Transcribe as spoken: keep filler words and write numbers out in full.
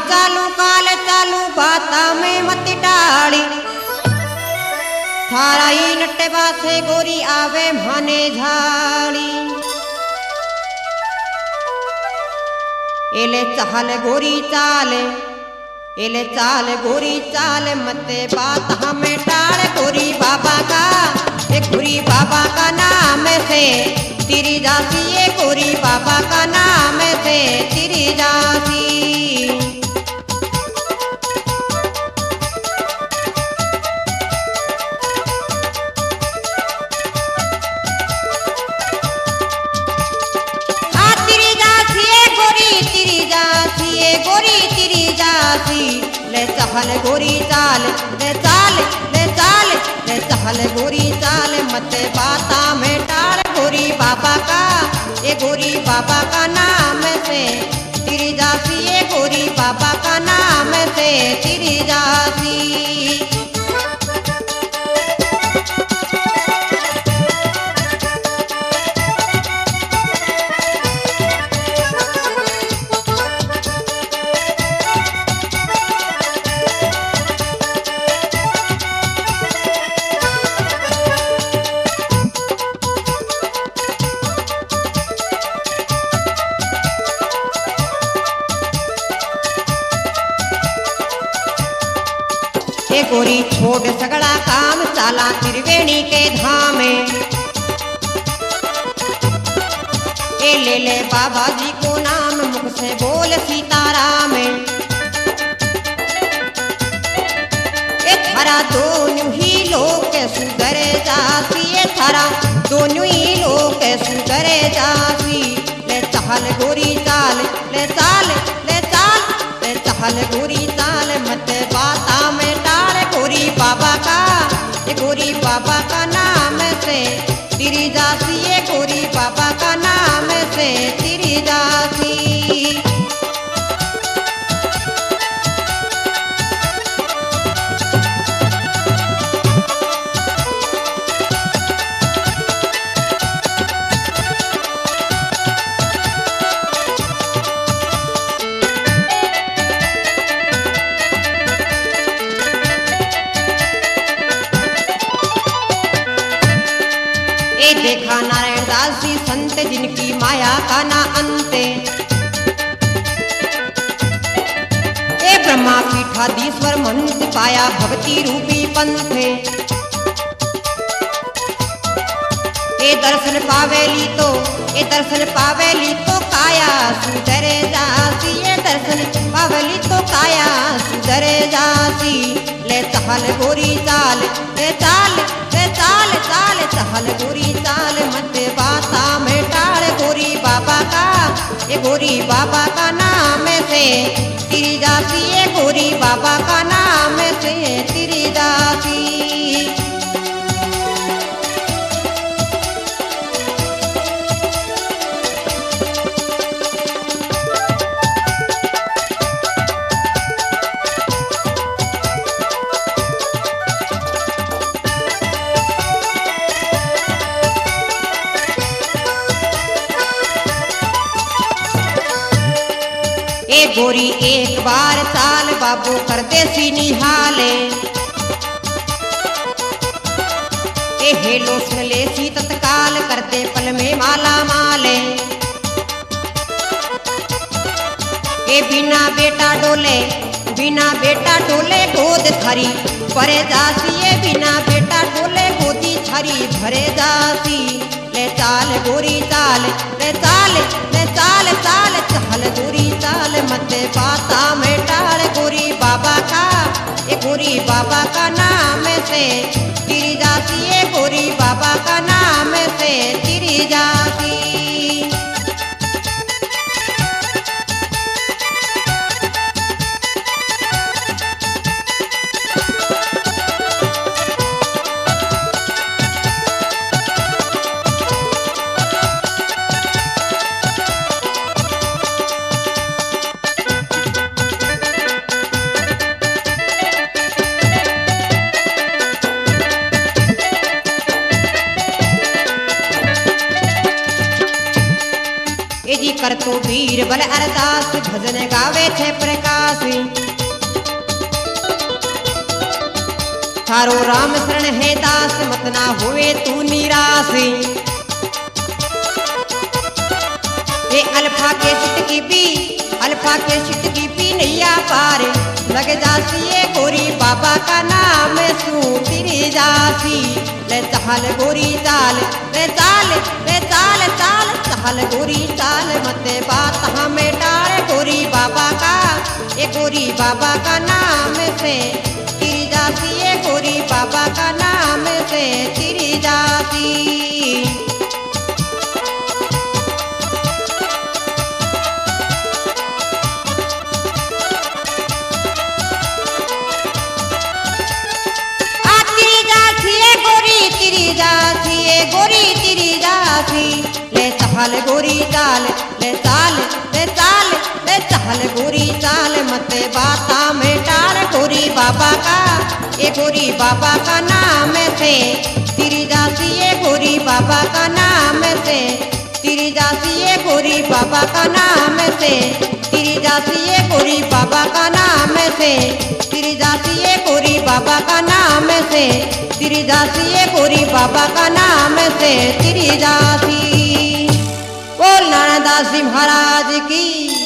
चालू काल चालू बाता में मत टाड़ी थारा ही नट्टे बासे गोरी आवे माने झाड़ी एले चाल गोरी चाल एले चाल गोरी चाल मते बात हमें टाड़ गोरी बाबा का ये गोरी बाबा का नाम से तेरी जाती ये गोरी बाबा का नाम से तेरी जाती ले चहल गोरी चाल ले चाल ले चाल ले चहल गोरी चाल मत बाता में टाल गोरी बाबा का ये गोरी बाबा का नाम से तेरी जाती ये गोरी बाबा का नाम से तेरी जाती ए गोरी छोड़ सगड़ा काम चाला त्रिवेणी के धाम ए ले ले बाबा जी को नाम मुख से बोल सीताराम ए थारा दोनों ही लोग सुधर जाती ए थारा दोनों ही लोग सुधर जाती ले चहल गोरी चाल ले चाल ले चाल ले चहल गोरी चाल मत बाता में गोरी बाबा का ये गोरी बाबा का नाम से तेरी जाती ये गोरी बाबा का नाम से तेरी जाती देखा नारायण दास जी संत जिनकी माया का ना अंत ए ब्रह्मा पीठाधीश्वर मंत्र पाया भक्ति रूपी पंथ ए दर्शन पावेली तो ए दर्शन पावेली तो काया सुधर जाती ए दर्शन पावेली तो काया सुधर जाती ले चहल गोरी चाल ले चाल ले चाल चाल चहल गोरी चाल मत बाता में टाल गोरी बाबा का ये गोरी बाबा का नाम से तेरी जाती ये गोरी बाबा का नाम से तेरी जाती ए गोरी एक बार चाल बाबू करते सी निहाले ए हेलो सुन ले सी तत्काल करते पल में माला माले ए बिना बेटा डोले बिना बेटा डोले गोद थारी भरे जाती ए बिना बेटा डोले गोदी थारी भरे जाती ले चाल गोरी चाल ले चाल ले चाल चाल चहल गोरी चाल मत बाता में टाल गोरी बाबा का ये गोरी बाबा का नाम से तेरी जाती है गोरी बाबा का नाम से तेरी जाती जी कर तो वीर बल अरदास भजन गावे थे प्रकाश थारो राम शरण है दास मत ना हुए तू निराश ए अल्फा के सिट की भी अल्फा के सिट की भी नैया पार लग जासी ये गोरी बाबा का नाम सू तिरी जासी ले चाल गोरी चाल ले चाल ले चाल चाल चाल गोरी चाल मत बात हमें टार गोरी बाबा का ये गोरी बाबा का नाम से तिरी जासी ये गोरी बाबा का नाम से तिरी जासी गोरी तिरी जासी ले चाल गोरी चाल ले चाल ले चाल ले चाल गोरी चाल मत बाता में टाल गोरी बाबा का ये गोरी बाबा का नाम से तिरी जासी ये गोरी बाबा का नाम से तिरी जासी ये गोरी बाबा का नाम से तिरी जासी ये गोरी बाबा का नाम से तिरी जासी ये गोरी बाबा का नाम से तिरी जासी ये गोरी बाबा का नाम से तिरी जासी बोल नारायण दास जी महाराज की।